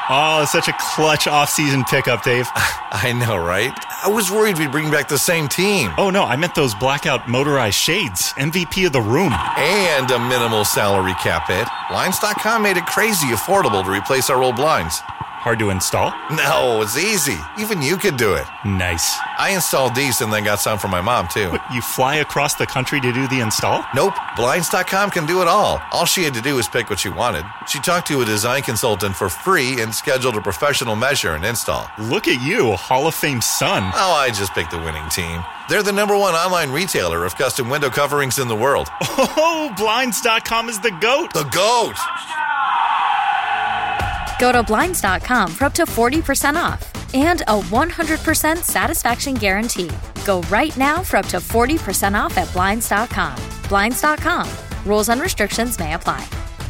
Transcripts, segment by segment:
Oh, such a clutch off-season pickup, Dave. I know, right? I was worried we'd bring back the same team. Oh, no, I meant those blackout motorized shades. MVP of the room. And a minimal salary cap hit. Blinds.com made it crazy affordable to replace our old blinds. Hard to install? No, it's easy. Even you could do it. Nice. I installed these and then got some for my mom, too. But you fly across the country to do the install? Nope. Blinds.com can do it all. All she had to do was pick what she wanted. She talked to a design consultant for free and scheduled a professional measure and install. Look at you, Hall of Fame son. Oh, I just picked the winning team. They're the #1 online retailer of custom window coverings in the world. Oh, Blinds.com is the GOAT. The GOAT! Go to Blinds.com for up to 40% off and a 100% satisfaction guarantee. Go right now for up to 40% off at Blinds.com. Blinds.com. Rules and restrictions may apply.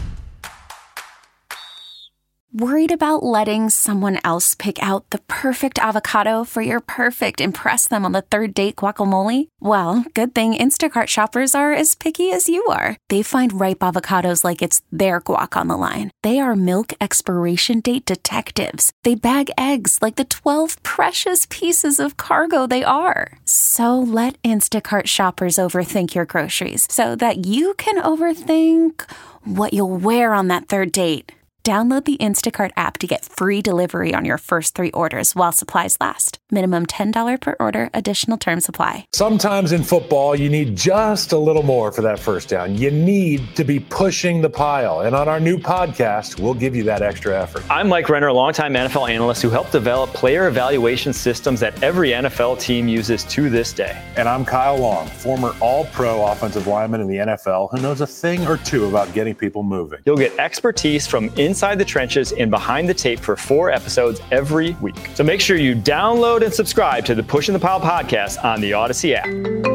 Worried about letting someone else pick out the perfect avocado for your perfect impress them on the third date guacamole? Well, good thing Instacart shoppers are as picky as you are. They find ripe avocados like it's their guac on the line. They are milk expiration date detectives. They bag eggs like the 12 precious pieces of cargo they are. So let Instacart shoppers overthink your groceries so that you can overthink what you'll wear on that third date. Download the Instacart app to get free delivery on your first 3 orders while supplies last. Minimum $10 per order. Additional terms apply. Sometimes in football, you need just a little more for that first down. You need to be pushing the pile. And on our new podcast, we'll give you that extra effort. I'm Mike Renner, a longtime NFL analyst who helped develop player evaluation systems that every NFL team uses to this day. And I'm Kyle Long, former all-pro offensive lineman in the NFL who knows a thing or two about getting people moving. You'll get expertise from inside the trenches and behind the tape for 4 episodes every week. So make sure you download and subscribe to the Pushing the Pile podcast on the Odyssey app.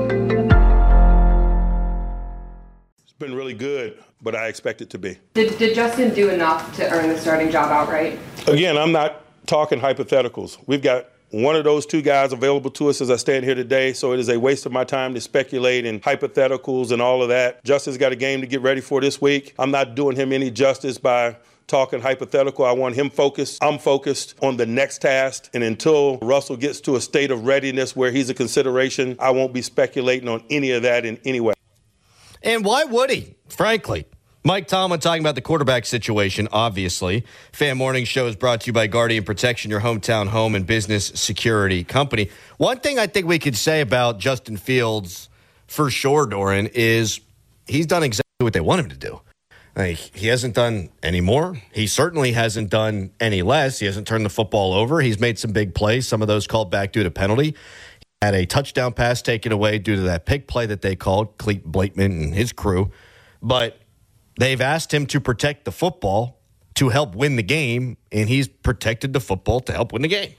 It's been really good, but I expect it to be. Did Justin do enough to earn the starting job outright? Again, I'm not talking hypotheticals. We've got one of those 2 guys available to us as I stand here today, so it is a waste of my time to speculate in hypotheticals and all of that. Justin's got a game to get ready for this week. I'm not doing him any justice by talking hypothetical. I want him focused. I'm focused on the next task. And until Russell gets to a state of readiness where he's a consideration, I won't be speculating on any of that in any way. And why would he, frankly? Mike Tomlin talking about the quarterback situation, obviously. Fan Morning Show is brought to you by Guardian Protection, your hometown home and business security company. One thing I think we could say about Justin Fields for sure, Doran, is he's done exactly what they want him to do. Like, he hasn't done any more. He certainly hasn't done any less. He hasn't turned the football over. He's made some big plays, some of those called back due to penalty. He had a touchdown pass taken away due to that pick play that they called, Clete Blakeman and his crew. But they've asked him to protect the football to help win the game, and he's protected the football to help win the game.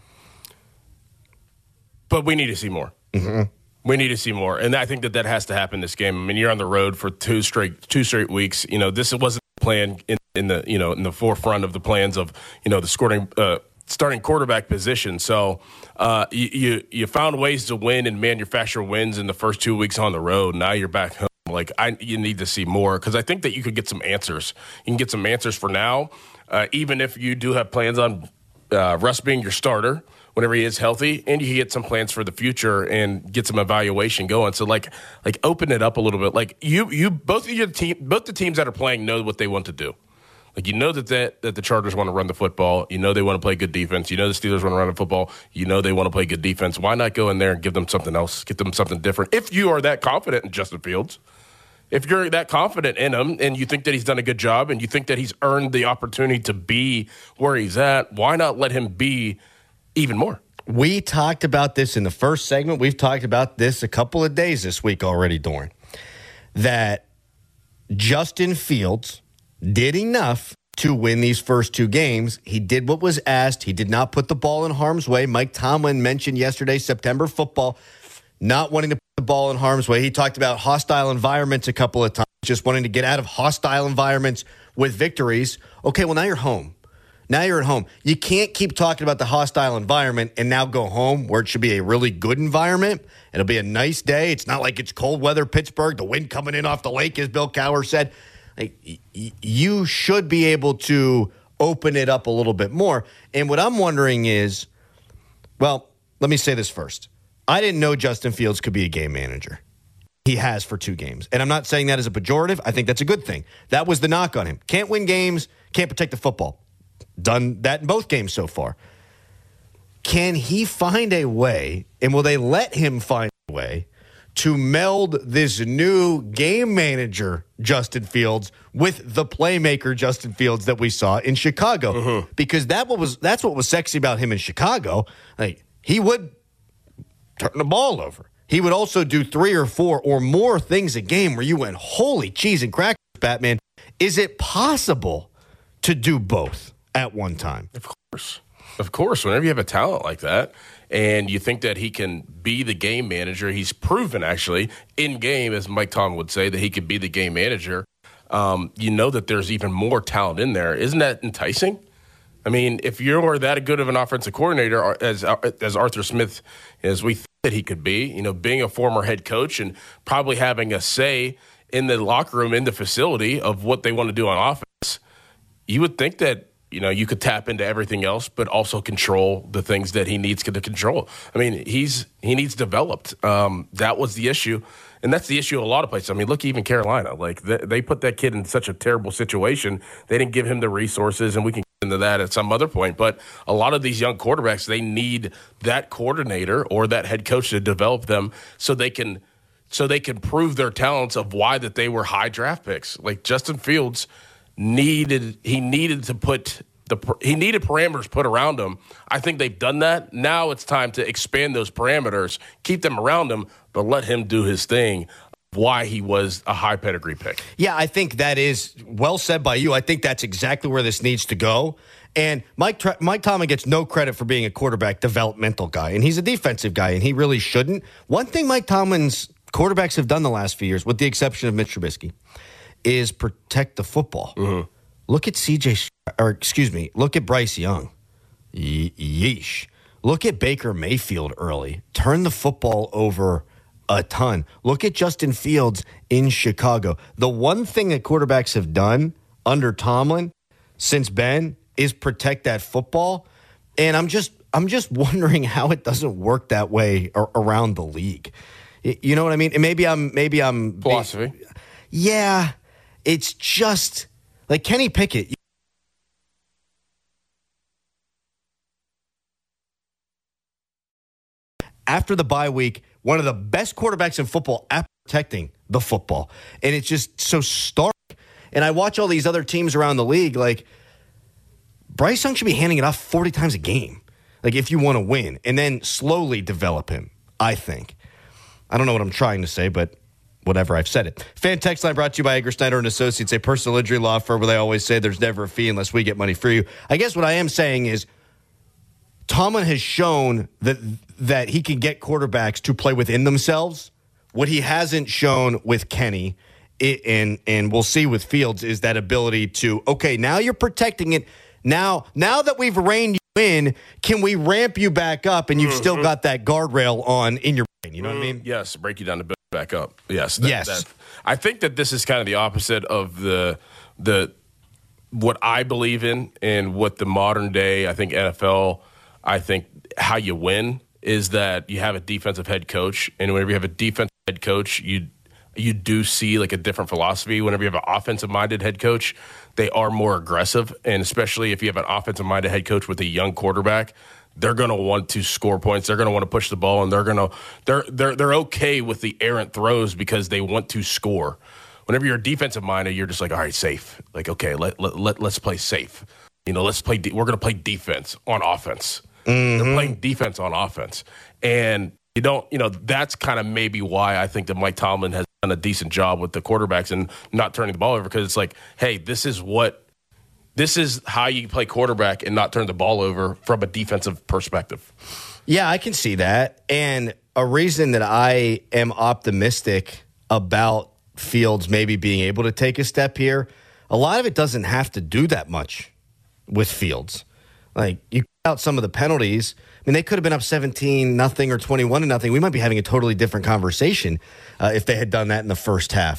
But we need to see more. Mm-hmm. We need to see more, and I think that has to happen this game. I mean, you're on the road for two straight weeks. You know, this wasn't planned in the forefront of the plans of the starting quarterback position. So you found ways to win and manufacture wins in the first 2 weeks on the road. Now you're back home. You need to see more because I think that you could get some answers. You can get some answers for now, even if you do have plans on Russ being your starter whenever he is healthy, and you can get some plans for the future and get some evaluation going. So open it up a little bit. Like both the teams that are playing know what they want to do. Like, you know that the Chargers want to run the football. You know they want to play good defense. You know the Steelers want to run the football. You know they want to play good defense. Why not go in there and give them something else, get them something different? If you are that confident in Justin Fields, if you're that confident in him and you think that he's done a good job and you think that he's earned the opportunity to be where he's at, why not let him be even more? We talked about this in the first segment. We've talked about this a couple of days this week already, Doran, that Justin Fields did enough to win these first 2 games. He did what was asked. He did not put the ball in harm's way. Mike Tomlin mentioned yesterday, September football, not wanting to put the ball in harm's way. He talked about hostile environments a couple of times, just wanting to get out of hostile environments with victories. Okay, well, now you're home. Now you're at home. You can't keep talking about the hostile environment and now go home where it should be a really good environment. It'll be a nice day. It's not like it's cold weather Pittsburgh, the wind coming in off the lake, as Bill Cowher said. You should be able to open it up a little bit more. And what I'm wondering is, well, let me say this first. I didn't know Justin Fields could be a game manager. He has for 2 games. And I'm not saying that as a pejorative. I think that's a good thing. That was the knock on him. Can't win games, can't protect the football. Done that in both games so far. Can he find a way, and will they let him find a way, to meld this new game manager, Justin Fields, with the playmaker, Justin Fields, that we saw in Chicago? Mm-hmm. Because that's what was sexy about him in Chicago. Like, he would turn the ball over. He would also do 3 or 4 or more things a game where you went, holy cheese and crackers, Batman. Is it possible to do both at one time? Of course. Of course. Whenever you have a talent like that and you think that he can be the game manager, he's proven actually in game, as Mike Tomlin would say, that he could be the game manager. You know that there's even more talent in there. Isn't that enticing? I mean, if you're that good of an offensive coordinator as Arthur Smith, as we think that he could be, being a former head coach and probably having a say in the locker room, in the facility of what they want to do on offense, you would think that, you could tap into everything else, but also control the things that he needs to control. I mean, he needs developed. That was the issue. And that's the issue of a lot of places. I mean, look, even Carolina, like they put that kid in such a terrible situation. They didn't give him the resources, and we can get into that at some other point. But a lot of these young quarterbacks, they need that coordinator or that head coach to develop them so they can prove their talents of why that they were high draft picks. Like Justin Fields needed parameters put around him. I think they've done that. Now it's time to expand those parameters, keep them around him, but let him do his thing. Why he was a high pedigree pick. Yeah, I think that is well said by you. I think that's exactly where this needs to go. And Mike Tomlin gets no credit for being a quarterback developmental guy, and he's a defensive guy, and he really shouldn't. One thing Mike Tomlin's quarterbacks have done the last few years, with the exception of Mitch Trubisky, is protect the football. Mm-hmm. Look at look at Bryce Young. Yeesh. Look at Baker Mayfield early. Turn the football over a ton. Look at Justin Fields in Chicago. The one thing that quarterbacks have done under Tomlin since Ben is protect that football. And I'm just wondering how it doesn't work that way around the league. You know what I mean? And maybe I'm philosophy. Yeah. It's just like Kenny Pickett. After the bye week, one of the best quarterbacks in football at protecting the football. And it's just so stark. And I watch all these other teams around the league, like Bryce Young should be handing it off 40 times a game. Like if you want to win, and then slowly develop him, I think. I don't know what I'm trying to say, but whatever, I've said it. Fan text line brought to you by Egger Snyder & Associates, a personal injury law firm where they always say there's never a fee unless we get money for you. I guess what I am saying is Tomlin has shown that he can get quarterbacks to play within themselves. What he hasn't shown with Kenny, and we'll see with Fields, is that ability to, okay, now you're protecting it. Now that we've reined you in, can we ramp you back up and you've still got that guardrail on in your brain? You know what I mean? Yes, break you down to build back up. Yes. Yes. I think that this is kind of the opposite of the what I believe in and what the modern day, I think NFL, I think how you win is that you have a defensive head coach, and whenever you have a defensive head coach, you do see like a different philosophy. Whenever you have an offensive-minded head coach, they are more aggressive, and especially if you have an offensive-minded head coach with a young quarterback, they're going to want to score points. They're going to want to push the ball, and they're okay with the errant throws because they want to score. Whenever you're defensive-minded, you're just like, all right, safe. Like, okay, let's play safe. Let's play. We're going to play defense on offense. Mm-hmm. They're playing defense on offense, and that's kind of maybe why I think that Mike Tomlin has done a decent job with the quarterbacks and not turning the ball over, because it's like, hey, this is how you play quarterback and not turn the ball over from a defensive perspective. Yeah, I can see that. And a reason that I am optimistic about Fields maybe being able to take a step here, a lot of it doesn't have to do that much with Fields. Like, you cut out some of the penalties. I mean, they could have been up 17-0 or 21-0. We might be having a totally different conversation if they had done that in the first half.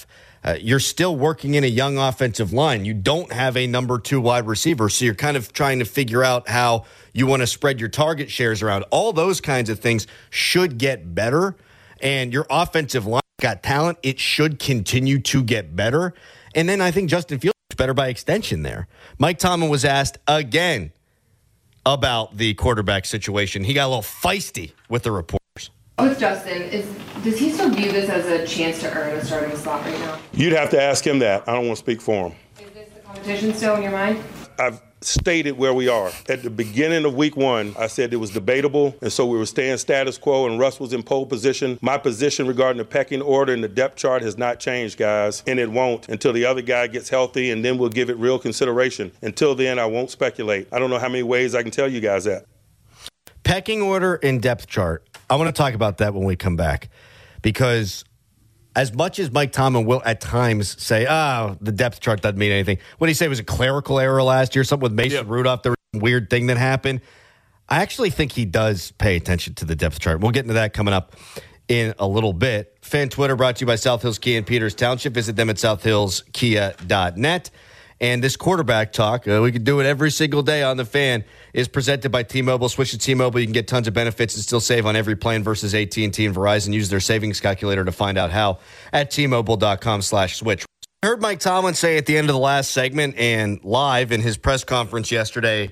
you're still working in a young offensive line. You don't have a number 2 wide receiver, so you're kind of trying to figure out how you want to spread your target shares around. All those kinds of things should get better, and your offensive line got talent. It should continue to get better. And then I think Justin Fields is better by extension there. Mike Tomlin was asked again about the quarterback situation. He got a little feisty with the reporters. With Justin, does he still view this as a chance to earn a starting slot right now? You'd have to ask him that. I don't want to speak for him. Is this the competition still in your mind? I've stated where we are. At the beginning of week 1, I said it was debatable, and so we were staying status quo, and Russ was in pole position. My position regarding the pecking order and the depth chart has not changed, guys, and it won't until the other guy gets healthy, and then we'll give it real consideration. Until then, I won't speculate. I don't know how many ways I can tell you guys that. Pecking order and depth chart. I want to talk about that when we come back, because as much as Mike Tomlin will at times say, the depth chart doesn't mean anything. What did he say? It was a clerical error last year, something with Mason Rudolph. There was some weird thing that happened. I actually think he does pay attention to the depth chart. We'll get into that coming up in a little bit. Fan Twitter brought to you by South Hills Kia in Peters Township. Visit them at southhillskia.net. And this quarterback talk, we could do it every single day on the Fan, is presented by T-Mobile. Switch to T-Mobile. You can get tons of benefits and still save on every plan versus AT&T and Verizon. Use their savings calculator to find out how at T-Mobile.com/switch. I heard Mike Tomlin say at the end of the last segment and live in his press conference yesterday,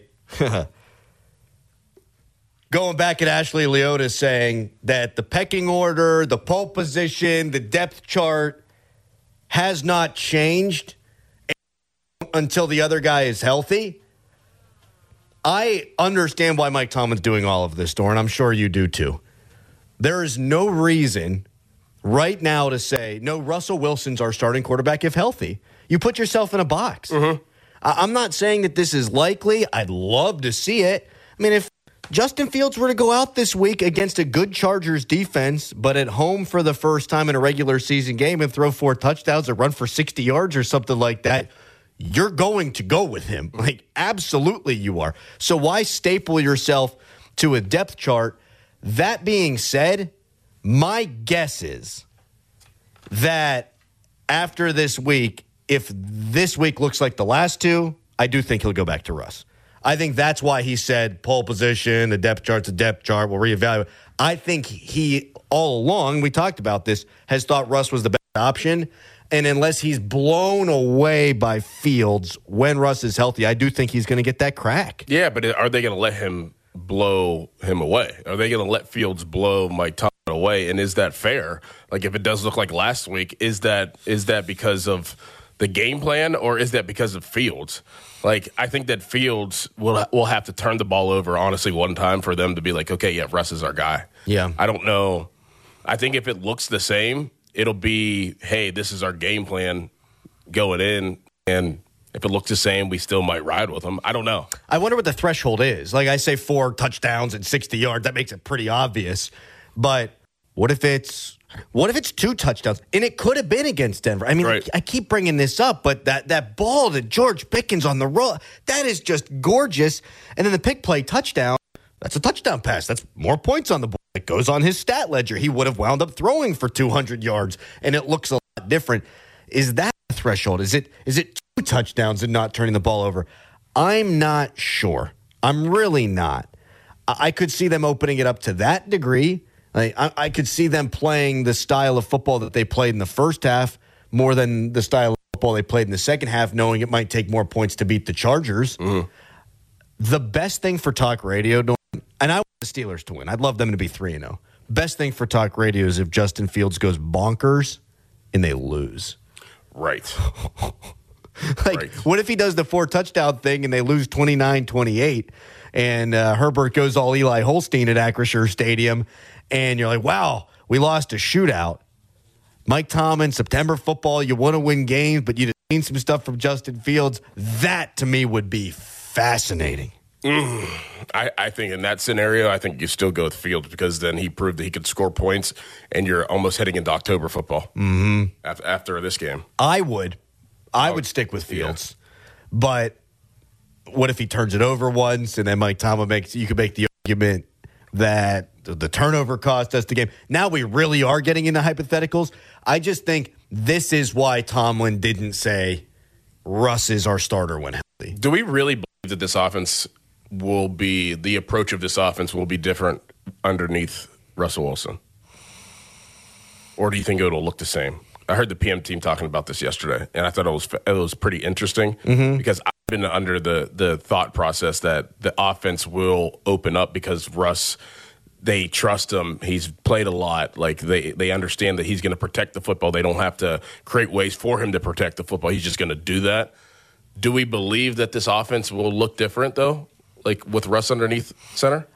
going back at Ashley Leota saying that the pecking order, the pole position, the depth chart has not changed until the other guy is healthy. I understand why Mike Tomlin's doing all of this, Doran. I'm sure you do too. There is no reason right now to say, no, Russell Wilson's our starting quarterback if healthy. You put yourself in a box. Mm-hmm. I'm not saying that this is likely. I'd love to see it. I mean, if Justin Fields were to go out this week against a good Chargers defense, but at home for the first time in a regular season game and throw 4 touchdowns or run for 60 yards or something like that, you're going to go with him. Like, absolutely you are. So why staple yourself to a depth chart? That being said, my guess is that after this week, if this week looks like the last 2, I do think he'll go back to Russ. I think that's why he said pole position, the depth chart's a depth chart, we'll reevaluate. I think he, all along, we talked about this, has thought Russ was the best option. And unless he's blown away by Fields when Russ is healthy, I do think he's going to get that crack. Yeah, but are they going to let him blow him away? Are they going to let Fields blow Mike Tomlin away? And is that fair? Like, if it does look like last week, is that because of the game plan, or is that because of Fields? Like, I think that Fields will have to turn the ball over, honestly, one time for them to be like, okay, yeah, Russ is our guy. Yeah. I don't know. I think if it looks the same, it'll be, hey, this is our game plan going in, and if it looks the same, we still might ride with them. I don't know. I wonder what the threshold is. Like, I say 4 touchdowns and 60 yards. That makes it pretty obvious. But what if it's 2 touchdowns? And it could have been against Denver. I mean, right. I keep bringing this up, but that ball to George Pickens on the roll, that is just gorgeous. And then the pick play touchdown, that's a touchdown pass. That's more points on the board. It goes on his stat ledger. He would have wound up throwing for 200 yards, and it looks a lot different. Is that the threshold? Is it 2 touchdowns and not turning the ball over? I'm not sure. I'm really not. I could see them opening it up to that degree. Like, I could see them playing the style of football that they played in the first half more than the style of football they played in the second half, knowing it might take more points to beat the Chargers. Mm-hmm. The best thing for talk radio, and I want the Steelers to win. I'd love them to be 3-0. Best thing for talk radio is if Justin Fields goes bonkers and they lose. Right. What if he does the 4 touchdown thing and they lose 29-28 and Herbert goes all Eli Holstein at Acrisure Stadium and you're like, wow, we lost a shootout. Mike Tomlin, September football, you want to win games, but you've seen some stuff from Justin Fields. That, to me, would be fascinating. I think in that scenario, I think you still go with Fields because then he proved that he could score points, and you're almost heading into October football after this game. I would stick with Fields, but what if he turns it over once, and then Mike Tomlin you could make the argument that the turnover cost us the game. Now we really are getting into hypotheticals. I just think this is why Tomlin didn't say Russ is our starter when healthy. Do we really believe that this offense the approach of this offense will be different underneath Russell Wilson? Or do you think it'll look the same? I heard the PM team talking about this yesterday, and I thought it was pretty interesting because I've been under the thought process that the offense will open up because Russ, they trust him. He's played a lot. Like they understand that he's going to protect the football. They don't have to create ways for him to protect the football. He's just going to do that. Do we believe that this offense will look different, though, like with Russ underneath center?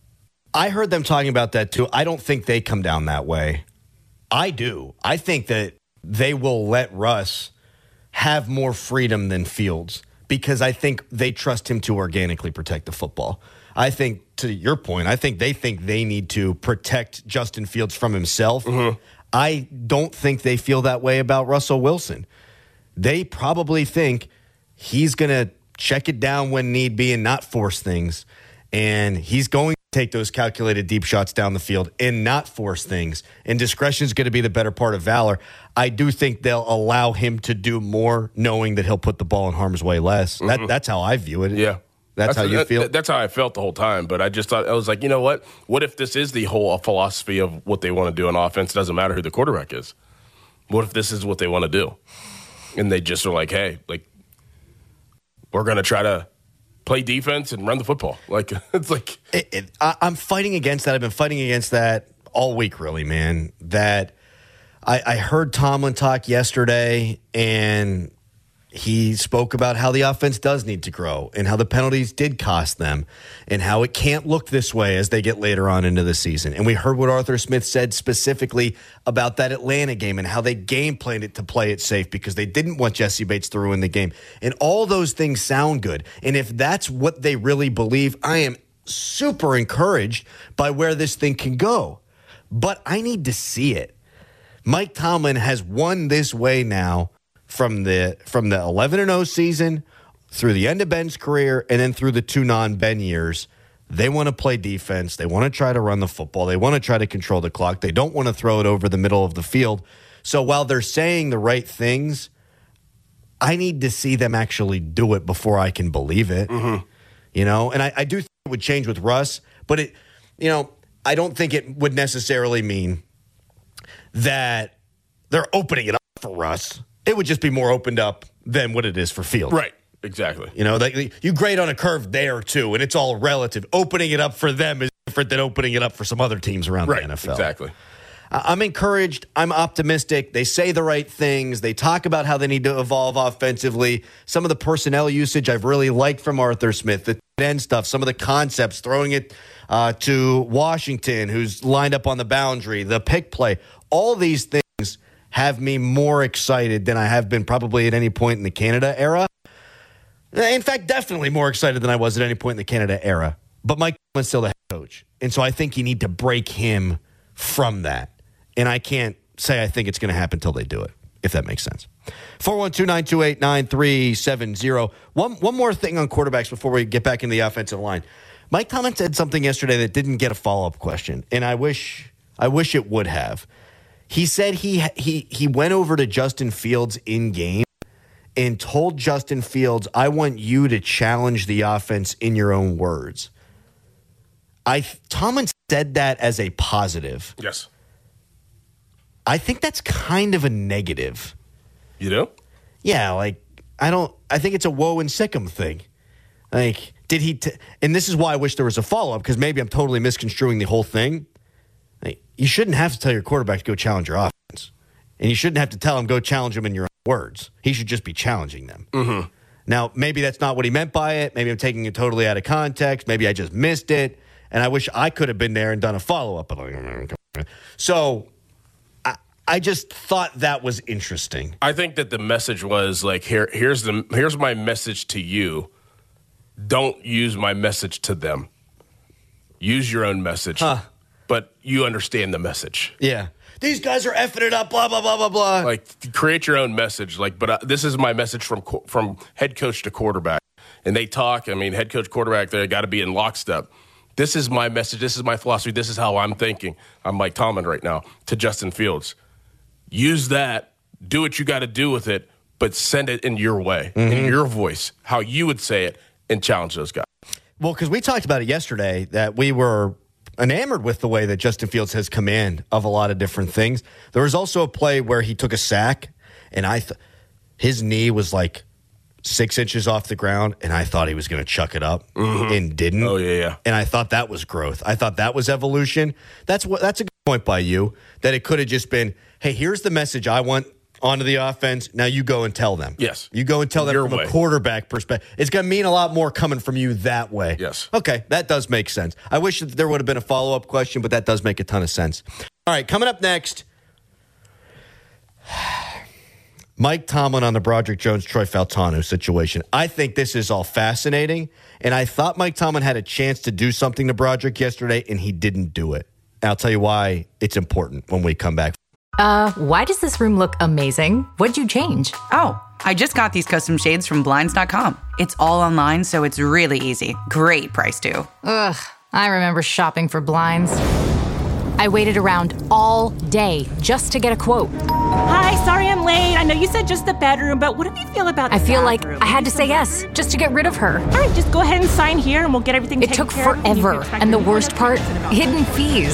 I heard them talking about that, too. I don't think they come down that way. I do. I think that they will let Russ have more freedom than Fields because I think they trust him to organically protect the football. I think, to your point, I think they need to protect Justin Fields from himself. I don't think they feel that way about Russell Wilson. They probably think he's going to check it down when need be and not force things, and he's going take those calculated deep shots down the field and not force things. And discretion is going to be the better part of valor. I do think they'll allow him to do more, knowing that he'll put the ball in harm's way less. That's how I view it. Yeah. That's how you feel? That's how I felt the whole time. But I just thought, I was like, you know what? What if this is the whole philosophy of what they want to do on offense? It doesn't matter who the quarterback is. What if this is what they want to do? And they just are like, hey, like, we're going to try to play defense and run the football. Like, it's like I'm fighting against that. I've been fighting against that all week, really, man. That I heard Tomlin talk yesterday, and he spoke about how the offense does need to grow and how the penalties did cost them and how it can't look this way as they get later on into the season. And we heard what Arthur Smith said specifically about that Atlanta game and how they game planned it to play it safe because they didn't want Jesse Bates to ruin the game. And all those things sound good. And if that's what they really believe, I am super encouraged by where this thing can go. But I need to see it. Mike Tomlin has won this way now from the 11-0 season through the end of Ben's career and then through the 2 non-Ben years. They want to play defense. They want to try to run the football. They want to try to control the clock. They don't want to throw it over the middle of the field. So while they're saying the right things, I need to see them actually do it before I can believe it. You know, and I do think it would change with Russ, but it, you know, I don't think it would necessarily mean that they're opening it up for Russ. It would just be more opened up than what it is for Fields. Right, exactly. You know, you grade on a curve there, too, and it's all relative. Opening it up for them is different than opening it up for some other teams around the NFL. Exactly. I'm encouraged. I'm optimistic. They say the right things. They talk about how they need to evolve offensively. Some of the personnel usage I've really liked from Arthur Smith, the end stuff, some of the concepts, throwing it to Washington, who's lined up on the boundary, the pick play. All these things have me more excited than I have been probably at any point in the Canada era. In fact, definitely more excited than I was at any point in the Canada era. But Mike Tomlin's still the head coach. And so I think you need to break him from that. And I can't say I think it's going to happen until they do it, if that makes sense. 412-928-9370. One more thing on quarterbacks before we get back into the offensive line. Mike Tomlin said something yesterday that didn't get a follow-up question, and I wish it would have. He said he went over to Justin Fields in game and told Justin Fields, I want you to challenge the offense in your own words. Tomlin said that as a positive. Yes. I think that's kind of a negative. You do? Yeah, like, I think it's a woe and sick 'em thing. Like, did he, and this is why I wish there was a follow-up, because maybe I'm totally misconstruing the whole thing. Like, you shouldn't have to tell your quarterback to go challenge your offense. And you shouldn't have to tell him go challenge him in your own words. He should just be challenging them. Mm-hmm. Now, maybe that's not what he meant by it. Maybe I'm taking it totally out of context. Maybe I just missed it. And I wish I could have been there and done a follow-up. So I just thought that was interesting. I think that the message was like, here's my message to you. Don't use my message to them. Use your own message. But you understand the message. Yeah. These guys are effing it up, blah, blah, blah, blah, blah. Like, create your own message. Like, but this is my message from head coach to quarterback. And they talk, I mean, head coach, quarterback, they got to be in lockstep. This is my message. This is my philosophy. This is how I'm thinking. I'm Mike Tomlin right now to Justin Fields. Use that Do what you got to do with it, but send it in your way, in your voice, how you would say it, and challenge those guys. Well, because we talked about it yesterday, that we were enamored with the way that Justin Fields has command of a lot of different things. There was also a play where he took a sack, and his knee was like 6 inches off the ground, and I thought he was going to chuck it up and didn't. Oh, yeah. And I thought that was growth. I thought that was evolution. That's a good point by you, that it could have just been, hey, here's the message I want onto the offense. Now you go and tell them. Yes. You go and tell them Your from way. a quarterback perspective. It's going to mean a lot more coming from you that way. Yes. Okay, that does make sense. I wish that there would have been a follow-up question, but that does make a ton of sense. All right, coming up next, Mike Tomlin on the Broderick Jones-Troy Fautanu situation. I think this is all fascinating, and I thought Mike Tomlin had a chance to do something to Broderick yesterday, and he didn't do it. And I'll tell you why it's important when we come back. Why does this room look amazing? What'd you change? Oh, I just got these custom shades from Blinds.com. It's all online, so it's really easy. Great price, too. Ugh, I remember shopping for blinds. I waited around all day just to get a quote. Hi, sorry I'm late. I know you said just the bedroom, but what do you feel about the I feel like bathroom? I had to say yes just to get rid of her. All right, just go ahead and sign here and we'll get everything It taken took care of. forever, and the worst part, hidden fees.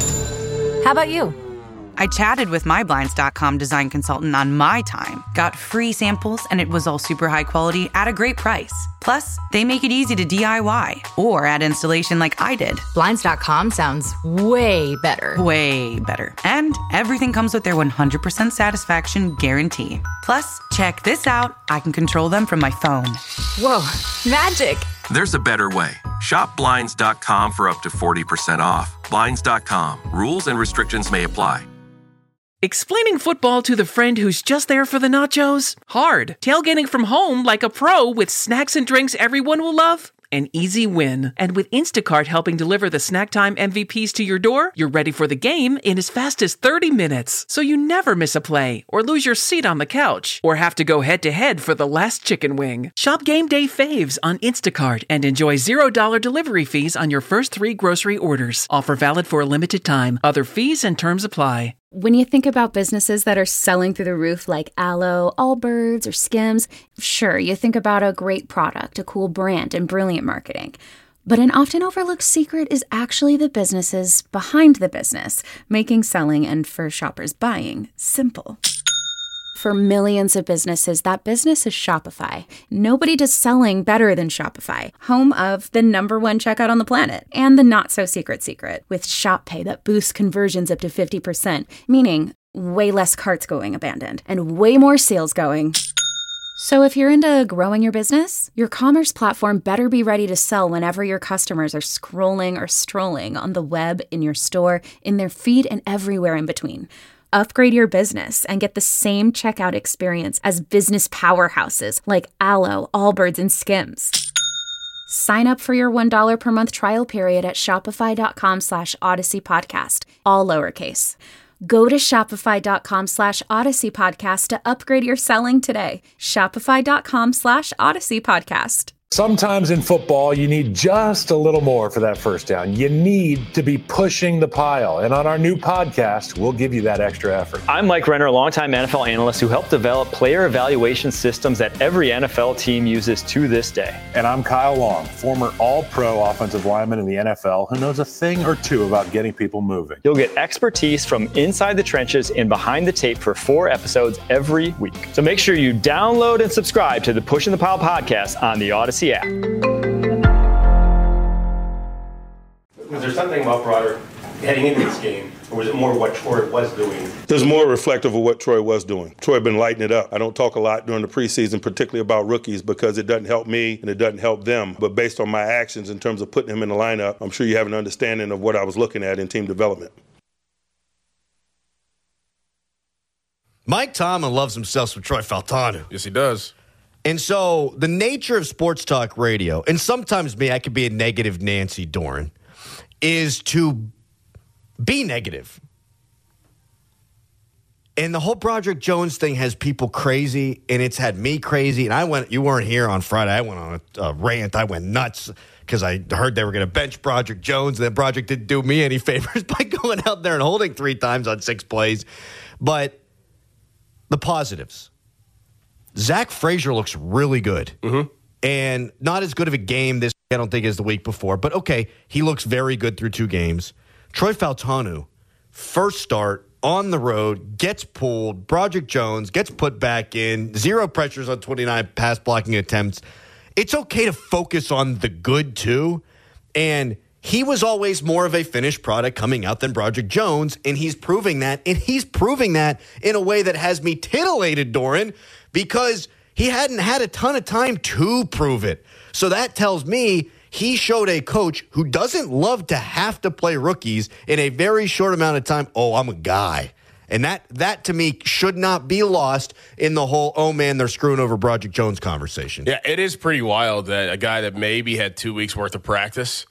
How about you? I chatted with my Blinds.com design consultant on my time, got free samples, and it was all super high quality at a great price. Plus, they make it easy to DIY or add installation like I did. Blinds.com sounds way better. Way better. And everything comes with their 100% satisfaction guarantee. Plus, check this out. I can control them from my phone. Whoa, magic. There's a better way. Shop Blinds.com for up to 40% off. Blinds.com. Rules and restrictions may apply. Explaining football to the friend who's just there for the nachos? Hard. Tailgating from home like a pro with snacks and drinks everyone will love? An easy win. And with Instacart helping deliver the snack time MVPs to your door, you're ready for the game in as fast as 30 minutes. So you never miss a play, or lose your seat on the couch, or have to go head-to-head for the last chicken wing. Shop Game Day Faves on Instacart and enjoy $0 delivery fees on your first 3 grocery orders. Offer valid for a limited time. Other fees and terms apply. When you think about businesses that are selling through the roof like Aloe, Allbirds, or Skims, sure, you think about a great product, a cool brand, and brilliant marketing. But an often overlooked secret is actually the businesses behind the business, making selling and, for shoppers, buying simple. For millions of businesses, that business is Shopify. Nobody does selling better than Shopify, home of the #1 checkout on the planet, and the not-so-secret secret, with Shop Pay that boosts conversions up to 50%, meaning way less carts going abandoned, and way more sales going. So if you're into growing your business, your commerce platform better be ready to sell whenever your customers are scrolling or strolling on the web, in your store, in their feed, and everywhere in between. Upgrade your business and get the same checkout experience as business powerhouses like Aloe, Allbirds, and Skims. Sign up for your $1 per month trial period at shopify.com/Odyssey Podcast, all lowercase. Go to shopify.com/Odyssey Podcast to upgrade your selling today. Shopify.com/Odyssey Podcast. Sometimes in football, you need just a little more for that first down. You need to be pushing the pile. And on our new podcast, we'll give you that extra effort. I'm Mike Renner, a longtime NFL analyst who helped develop player evaluation systems that every NFL team uses to this day. And I'm Kyle Long, former all-pro offensive lineman in the NFL who knows a thing or two about getting people moving. You'll get expertise from inside the trenches and behind the tape for 4 episodes every week. So make sure you download and subscribe to the Pushing the Pile podcast on the Odyssey app. Was there something about Broderick heading into this game, or was it more what Troy was doing? There's more reflective of what Troy was doing. Troy had been lighting it up. I don't talk a lot during the preseason, particularly about rookies, because it doesn't help me and it doesn't help them. But based on my actions in terms of putting him in the lineup, I'm sure you have an understanding of what I was looking at in team development. Mike Tomlin loves himself some Troy Fautanu. Yes, he does. And so the nature of sports talk radio, and sometimes I could be a negative Nancy Dorn, is to be negative. And the whole Broderick Jones thing has people crazy, and it's had me crazy. And you weren't here on Friday. I went on a rant. I went nuts because I heard they were going to bench Broderick Jones. And then Broderick didn't do me any favors by going out there and holding 3 times on 6 plays. But the positives. Zach Frazier looks really good. And not as good of a game this week, I don't think, as the week before. But, okay, he looks very good through 2 games. Troy Fautanu, first start, on the road, gets pulled. Broderick Jones gets put back in. 0 pressures on 29 pass blocking attempts. It's okay to focus on the good, too. And he was always more of a finished product coming out than Broderick Jones, and he's proving that. And he's proving that in a way that has me titillated, Doran, because he hadn't had a ton of time to prove it. So that tells me he showed a coach who doesn't love to have to play rookies in a very short amount of time. Oh, I'm a guy. And that to me should not be lost in the whole, oh, man, they're screwing over Broderick Jones conversation. Yeah, it is pretty wild that a guy that maybe had 2 weeks worth of practice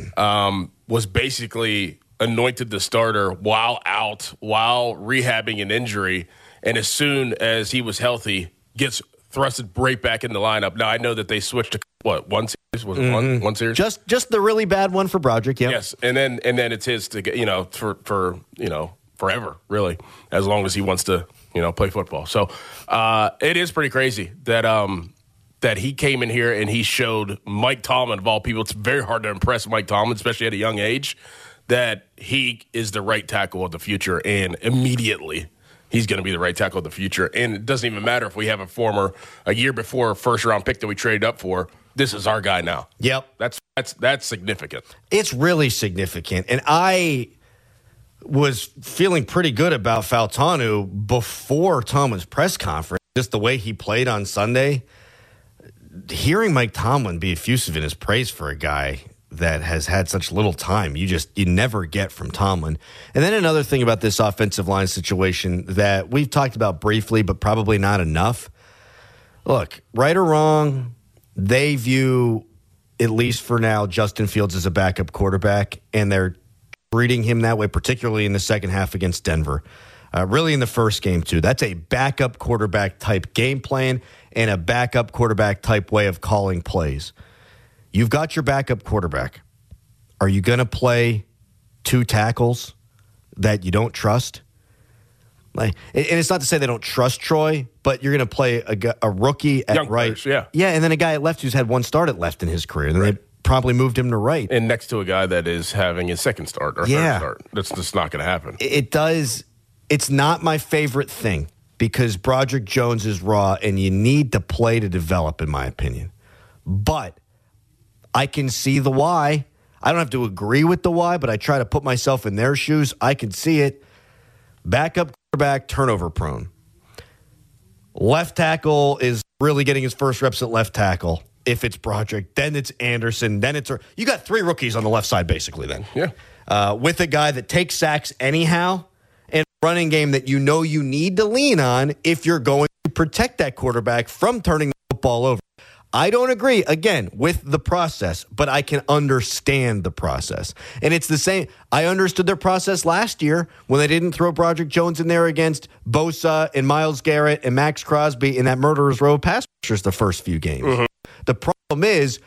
was basically anointed the starter while out, while rehabbing an injury. And as soon as he was healthy, gets thrusted right back in the lineup. Now, I know that they switched to, one series? Was it one series? Just the really bad one for Broderick, yeah. Yes, and then it's his to get, for forever, really, as long as he wants to, play football. So it is pretty crazy that he came in here and he showed Mike Tomlin, of all people. It's very hard to impress Mike Tomlin, especially at a young age, that he is the right tackle of the future, and immediately he's going to be the right tackle of the future. And it doesn't even matter if we have a year before first-round pick that we traded up for. This is our guy now. Yep. That's significant. It's really significant. And I was feeling pretty good about Fautanu before Tomlin's press conference, just the way he played on Sunday. Hearing Mike Tomlin be effusive in his praise for a guy that has had such little time, you never get from Tomlin. And then another thing about this offensive line situation that we've talked about briefly, but probably not enough. Look, right or wrong, they view, at least for now, Justin Fields as a backup quarterback, and they're treating him that way, particularly in the second half against Denver. Really in the first game, too. That's a backup quarterback type game plan and a backup quarterback type way of calling plays. You've got your backup quarterback. Are you going to play 2 tackles that you don't trust? And it's not to say they don't trust Troy, but you're going to play a rookie at young right. Players, yeah, and then a guy at left who's had 1 start at left in his career. And then they probably moved him to right. And next to a guy that is having his second start or third start. That's just not going to happen. It does. It's not my favorite thing because Broderick Jones is raw and you need to play to develop, in my opinion. But I can see the why. I don't have to agree with the why, but I try to put myself in their shoes. I can see it. Backup quarterback, turnover prone. Left tackle is really getting his first reps at left tackle. If it's Broderick, then it's Anderson, then it's... You got 3 rookies on the left side, basically, then. Yeah. With a guy that takes sacks anyhow, and a running game that you need to lean on if you're going to protect that quarterback from turning the football over. I don't agree, again, with the process, but I can understand the process. And it's the same. I understood their process last year when they didn't throw Broderick Jones in there against Bosa and Myles Garrett and Max Crosby in that murderer's row pass rushers the first few games. The problem is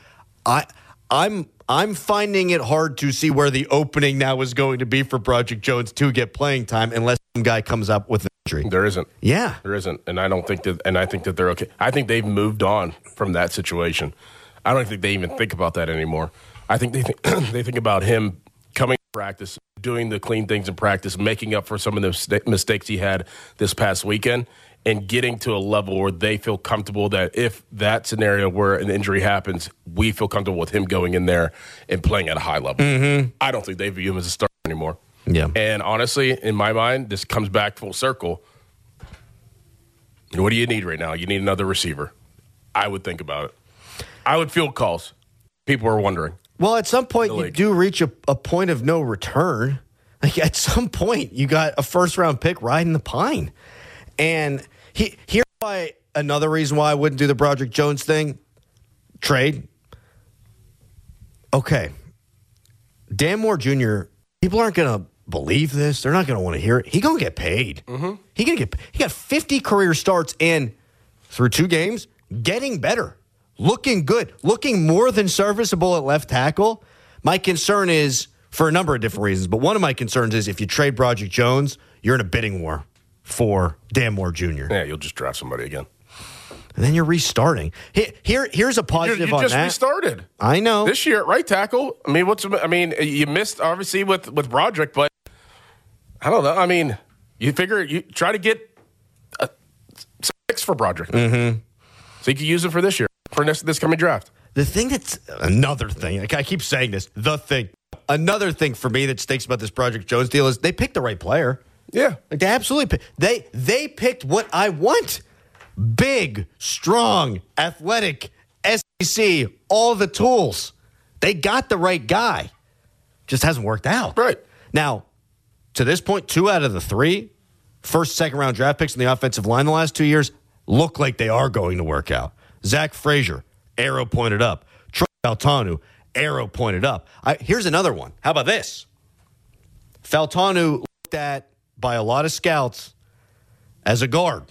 I'm finding it hard to see where the opening now is going to be for Broderick Jones to get playing time unless some guy comes up with an injury. There isn't. Yeah. There isn't. And I think that they're okay. I think they've moved on from that situation. I don't think they even think about that anymore. I think they think about him coming to practice, doing the clean things in practice, making up for some of the mistakes he had this past weekend, and getting to a level where they feel comfortable that if that scenario where an injury happens, we feel comfortable with him going in there and playing at a high level. I don't think they view him as a starter anymore. Yeah. And honestly, in my mind, this comes back full circle. What do you need right now? You need another receiver. I would think about it. I would field calls. People are wondering. Well, at some point, you do reach a point of no return. Like at some point, you got a first-round pick riding the pine. And here's why another reason why I wouldn't do the Broderick Jones thing. Trade. Okay. Dan Moore Jr., people aren't going to believe this. They're not going to want to hear it. He's going to get paid. He got 50 career starts and through 2 games, getting better, looking good, looking more than serviceable at left tackle. My concern is for a number of different reasons, but one of my concerns is if you trade Broderick Jones, you're in a bidding war. for Dan Moore Jr. Yeah, you'll just draft somebody again. And then you're restarting. Here's a positive on that. You just restarted. I know. This year at right tackle, you missed, obviously, with Broderick, but I don't know. I mean, you try to get a 6 for Broderick. Mm-hmm. So you can use it for this year, for this coming draft. The thing that's another thing, like I keep saying this, another thing for me that stinks about this Broderick Jones deal is they picked the right player. Yeah. Like they absolutely they picked what I want. Big, strong, athletic, SEC, all the tools. They got the right guy. Just hasn't worked out. Right. Now, to this point, 2 out of the 3 first, second-round draft picks in the offensive line the last 2 years look like they are going to work out. Zach Frazier, arrow pointed up. Troy Fautanu, arrow pointed up. Here's another one. How about this? Fautanu looked at by a lot of scouts as a guard.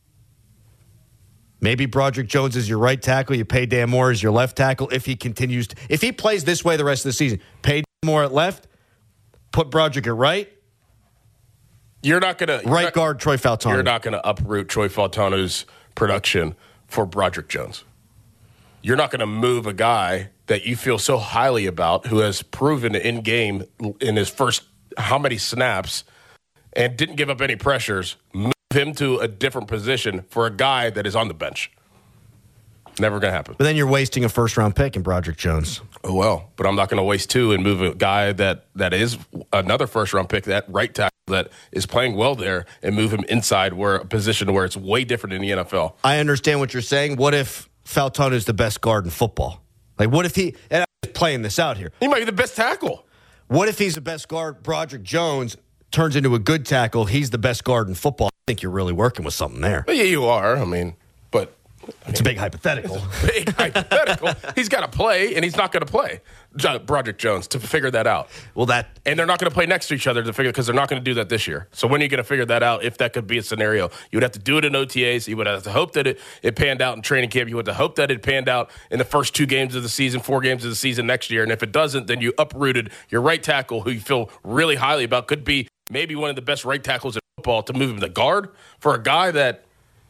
Maybe Broderick Jones is your right tackle. You pay Dan Moore as your left tackle. If he plays this way the rest of the season, pay Dan Moore at left, put Broderick at right. You're not going to guard Troy Fautanu. You're not going to uproot Troy Fautanu's production for Broderick Jones. You're not going to move a guy that you feel so highly about, who has proven in game in his first how many snaps and didn't give up any pressures. Move him to a different position for a guy that is on the bench. Never going to happen. But then you're wasting a first-round pick in Broderick Jones. Oh, well, but I'm not going to waste 2 and move a guy that is another first-round pick, that right tackle that is playing well there, and move him inside a position where it's way different in the NFL. I understand what you're saying. What if Fautanu is the best guard in football? Like, what if and I'm just playing this out here. He might be the best tackle. What if he's the best guard? Broderick Jones turns into a good tackle. He's the best guard in football. I think you're really working with something there. Yeah, you are. But it's a big hypothetical. Big hypothetical. He's got to play, and he's not going to play. Broderick Jones to figure that out. And they're not going to play next to each other because they're not going to do that this year. So when are you going to figure that out? If that could be a scenario, you would have to do it in OTAs. You would have to hope that it panned out in training camp. You would have to hope that it panned out in the first 2 games of the season, 4 games of the season next year. And if it doesn't, then you uprooted your right tackle, who you feel really highly about, could be maybe one of the best right tackles in football, to move him to guard for a guy that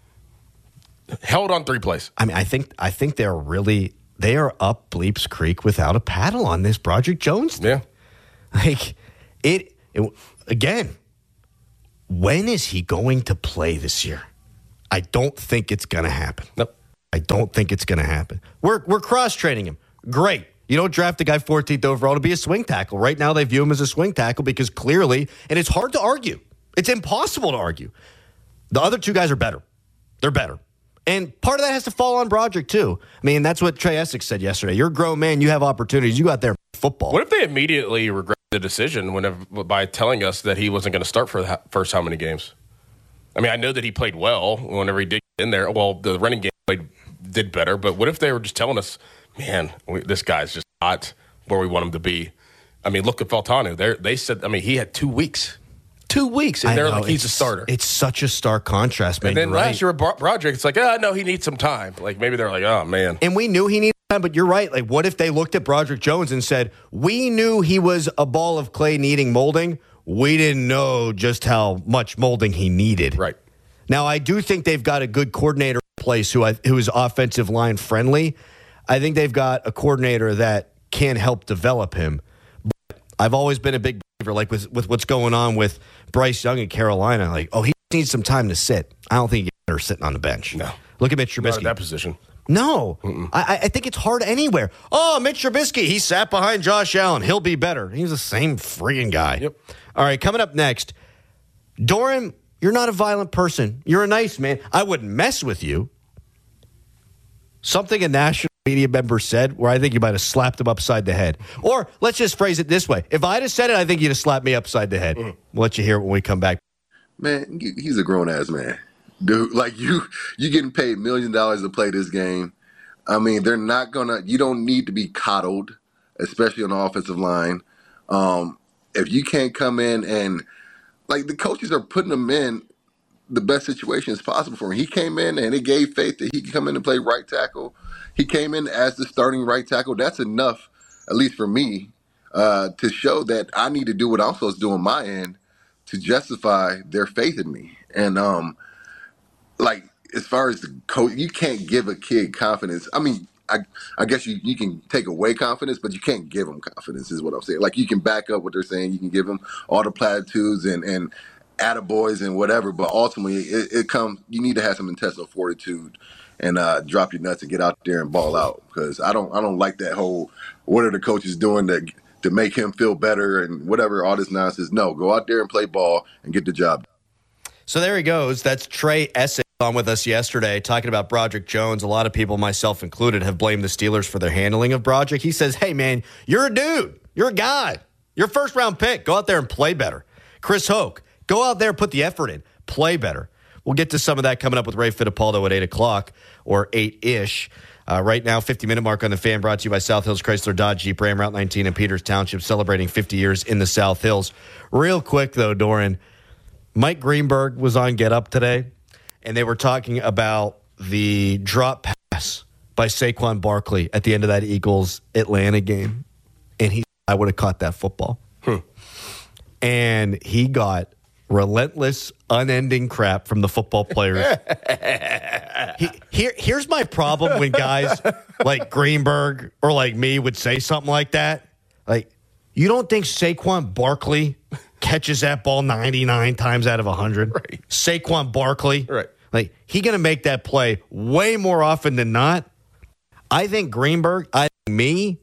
held on 3 plays. I mean, I think they are up Bleeps Creek without a paddle on this Broderick Jones thing. Yeah. Like it again, when is he going to play this year? I don't think it's going to happen. Nope. I don't think it's going to happen. We're cross-training him. Great. You don't draft a guy 14th overall to be a swing tackle. Right now they view him as a swing tackle because clearly, and it's hard to argue. It's impossible to argue. The other 2 guys are better. They're better. And part of that has to fall on Broderick, too. I mean, that's what Trey Essex said yesterday. You're a grown man. You have opportunities. You go out there and play football. What if they immediately regret the decision by telling us that he wasn't going to start for the first how many games? I mean, I know that he played well whenever he did get in there. Well, the running game did better. But what if they were just telling us, man, this guy's just not where we want him to be? I mean, look at Fautanu. They said, he had 2 weeks. 2 weeks, and they're like, he's a starter. It's such a stark contrast, man. And then last year with Broderick, it's like, no, he needs some time. Like, maybe they're like, oh, man. And we knew he needed time, but you're right. Like, what if they looked at Broderick Jones and said, we knew he was a ball of clay needing molding. We didn't know just how much molding he needed. Right. Now, I do think they've got a good coordinator in place who is offensive line friendly. I think they've got a coordinator that can help develop him. But I've always been a big believer, like with what's going on with Bryce Young in Carolina. Like, he needs some time to sit. I don't think they're sitting on the bench. No. Look at Mitch Trubisky. Not in that position. No. I think it's hard anywhere. Oh, Mitch Trubisky, he sat behind Josh Allen. He'll be better. He's the same friggin' guy. Yep. All right, coming up next, Doran, you're not a violent person. You're a nice man. I wouldn't mess with you. Something a national media member said where I think you might have slapped him upside the head. Or let's just phrase it this way. If I'd have said it, I think you'd have slapped me upside the head. We'll let you hear it when we come back. Man, he's a grown-ass man. Dude, like you getting paid millions of dollars to play this game. I mean, they're not going to – you don't need to be coddled, especially on the offensive line. If you can't come in and – like the coaches are putting him in the best situations possible for him. He came in and it gave faith that he could come in and play right tackle. He came in as the starting right tackle. That's enough, at least for me, to show that I need to do what I'm supposed to do on my end to justify their faith in me. And like as far as the coach, you can't give a kid confidence. I mean, I guess you can take away confidence, but you can't give them confidence is what I'm saying. Like you can back up what they're saying. You can give them all the platitudes and attaboys and whatever, but ultimately it comes, you need to have some intestinal fortitude and drop your nuts and get out there and ball out. Because I don't like that whole, what are the coaches doing to make him feel better and whatever, all this nonsense. No, go out there and play ball and get the job done. So there he goes. That's Trey Essex on with us yesterday talking about Broderick Jones. A lot of people, myself included, have blamed the Steelers for their handling of Broderick. He says, hey, man, you're a dude. You're a guy. You're a first-round pick. Go out there and play better. Chris Hoke, go out there, put the effort in. Play better. We'll get to some of that coming up with Ray Fittipaldo at 8 o'clock or 8-ish. Right now, 50-minute mark on the Fan, brought to you by South Hills Chrysler Dodge Jeep Ram, Route 19 in Peters Township, celebrating 50 years in the South Hills. Real quick, though, Doran, Mike Greenberg was on Get Up today, and they were talking about the drop pass by Saquon Barkley at the end of that Eagles-Atlanta game. And he said, I would have caught that football. And he got relentless, unending crap from the football players. Here's my problem when guys like Greenberg or like me would say something like that. Like, you don't think Saquon Barkley catches that ball 99 times out of 100? Right. Saquon Barkley. Right. Like, he going to make that play way more often than not. I think Greenberg, I think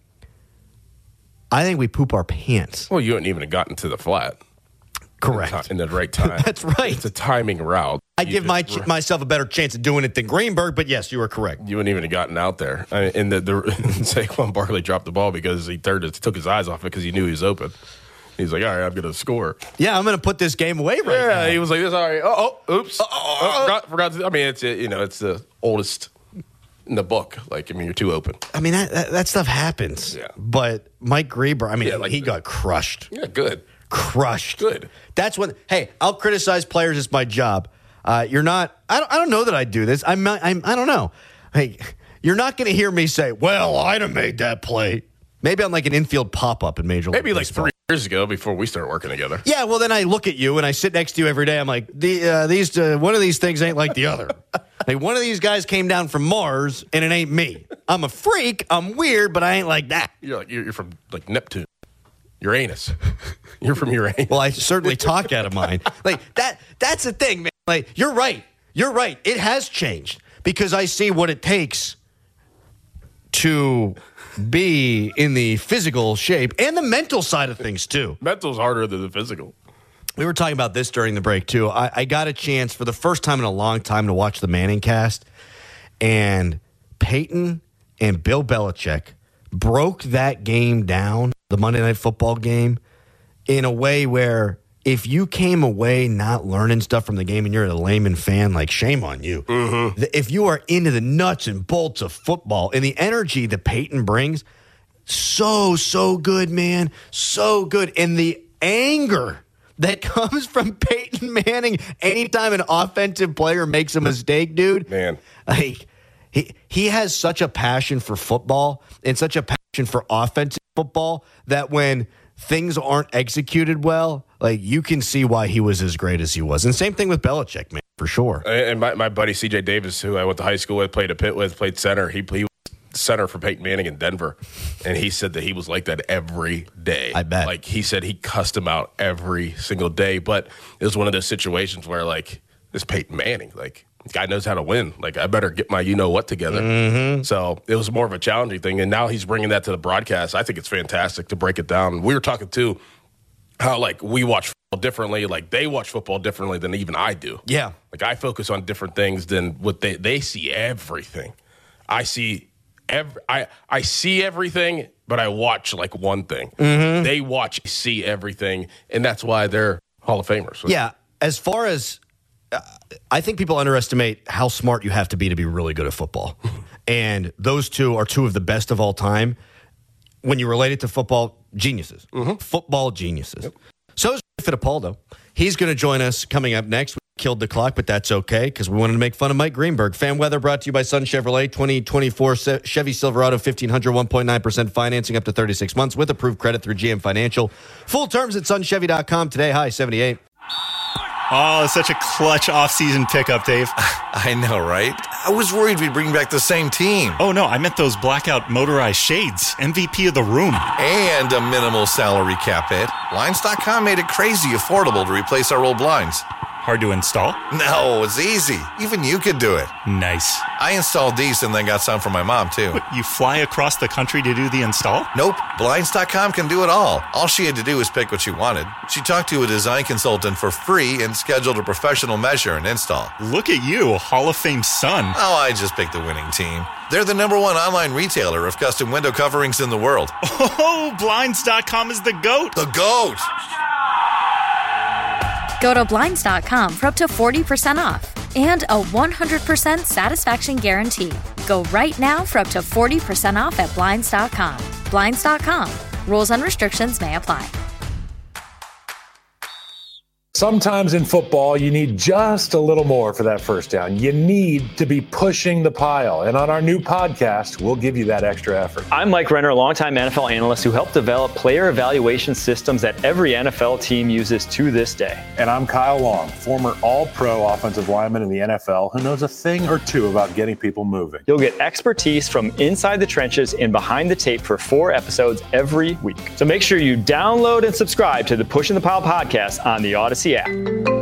we poop our pants. Well, you wouldn't even have gotten to the flat. Correct. In the right time. That's right. It's a timing route. I give myself a better chance of doing it than Greenberg, but yes, you were correct. You wouldn't even have gotten out there. I mean, and Saquon Barkley dropped the ball because he took his eyes off it because he knew he was open. He's like, all right, I'm going to score. Yeah, I'm going to put this game away now. Yeah, he was like, this, all right. Oops. Forgot to, I mean, it's the oldest in the book. Like, I mean, you're too open. I mean, that stuff happens. Yeah. But Mike Greenberg, I mean, he got crushed. Yeah, good. Crushed. Good. That's when, hey, I'll criticize players. It's my job. You're not, I don't know that I do this. I don't know. Hey, you're not going to hear me say, well, I'd have made that play. Maybe I'm like an infield pop-up in Major League Maybe like Baseball. 3 years ago before we started working together. Yeah, well, then I look at you and I sit next to you every day. I'm like, one of these things ain't like the other. Like, one of these guys came down from Mars and it ain't me. I'm a freak. I'm weird, but I ain't like that. You're from like Neptune. Uranus. You're from Uranus. Well, I certainly talk out of mine. Like that's the thing, man. Like, you're right. You're right. It has changed because I see what it takes to be in the physical shape and the mental side of things too. Mental's harder than the physical. We were talking about this during the break too. I got a chance for the first time in a long time to watch the Manning cast, and Peyton and Bill Belichick broke that game down, the Monday Night Football game, in a way where if you came away not learning stuff from the game and you're a layman fan, like, shame on you. Mm-hmm. If you are into the nuts and bolts of football and the energy that Peyton brings, so good, man. So good. And the anger that comes from Peyton Manning anytime an offensive player makes a mistake, dude. Man. Like, he has such a passion for football and such a passion for offensive football that when things aren't executed well, like, you can see why he was as great as he was. And same thing with Belichick, man, for sure. And my buddy C.J. Davis, who I went to high school with, played at Pitt with, played center. He was center for Peyton Manning in Denver. And he said that he was like that every day. I bet. Like, he said he cussed him out every single day. But it was one of those situations where, like, this Peyton Manning, like, this guy knows how to win. Like, I better get my you-know-what together. Mm-hmm. So it was more of a challenging thing. And now he's bringing that to the broadcast. I think it's fantastic to break it down. We were talking, too, how, like, we watch football differently. Like, they watch football differently than even I do. Yeah. Like, I focus on different things than what they see everything. I see everything, but I watch, like, one thing. Mm-hmm. They see everything, and that's why they're Hall of Famers. Yeah. As far as I think people underestimate how smart you have to be really good at football. And those two are two of the best of all time. When you relate it to football, geniuses. Mm-hmm. Football geniuses. Yep. So is Fittipaldo. He's going to join us coming up next. killed the clock, but that's okay because we wanted to make fun of Mike Greenberg. Fan weather brought to you by Sun Chevrolet. 2024 Chevy Silverado 1500 1.9% financing up to 36 months with approved credit through GM Financial. Full terms at sunchevy.com. Today, high 78. Oh, such a clutch off-season pickup, Dave. I know, right? I was worried we'd bring back the same team. Oh, no, I meant those blackout motorized shades. MVP of the room. And a minimal salary cap hit. Blinds.com made it crazy affordable to replace our old blinds. Hard to install? No, it's easy. Even you could do it. Nice. I installed these and then got some for my mom, too. What, you fly across the country to do the install? Nope. Blinds.com can do it all. All she had to do was pick what she wanted. She talked to a design consultant for free and scheduled a professional measure and install. Look at you, Hall of Fame son. Oh, I just picked the winning team. They're the #1 online retailer of custom window coverings in the world. Oh, Blinds.com is the GOAT. The GOAT! Go to Blinds.com for up to 40% off and a 100% satisfaction guarantee. Go right now for up to 40% off at Blinds.com. Blinds.com. Rules and restrictions may apply. Sometimes in football, you need just a little more for that first down. You need to be pushing the pile. And on our new podcast, we'll give you that extra effort. I'm Mike Renner, a longtime NFL analyst who helped develop player evaluation systems that every NFL team uses to this day. And I'm Kyle Long, former all-pro offensive lineman in the NFL who knows a thing or two about getting people moving. You'll get expertise from inside the trenches and behind the tape for 4 episodes every week. So make sure you download and subscribe to the Pushing the Pile podcast on the Odyssey app.